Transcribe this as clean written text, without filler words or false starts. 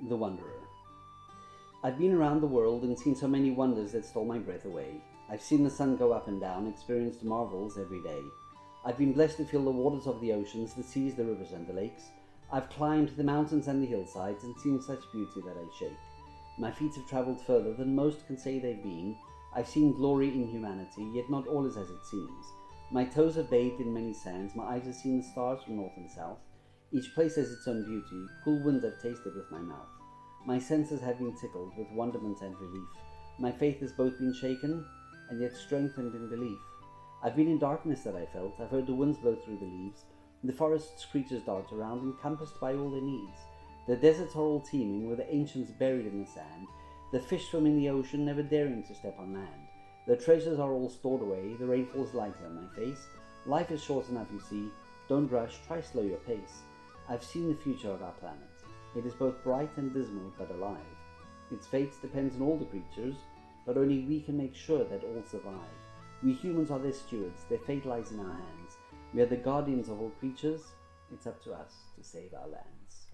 The Wanderer. I've been around the world and seen so many wonders that stole my breath away. I've seen the sun go up and down, experienced marvels every day. I've been blessed to feel the waters of the oceans, the seas, the rivers and the lakes. I've climbed the mountains and the hillsides and seen such beauty that I shake. My feet have travelled further than most can say they've been. I've seen glory in humanity, yet not all is as it seems. My toes have bathed in many sands, my eyes have seen the stars from north and south. Each place has its own beauty, cool winds I've tasted with my mouth. My senses have been tickled with wonderment and relief. My faith has both been shaken and yet strengthened in belief. I've been in darkness that I felt, I've heard the winds blow through the leaves. The forest's creatures dart around, encompassed by all their needs. The deserts are all teeming with the ancients buried in the sand. The fish swim in the ocean, never daring to step on land. The treasures are all stored away, the rain falls lightly on my face. Life is short enough, you see, don't rush, try slow your pace. I've seen the future of our planet. It is both bright and dismal, but alive. Its fate depends on all the creatures, but only we can make sure that all survive. We humans are their stewards, their fate lies in our hands. We are the guardians of all creatures. It's up to us to save our lands.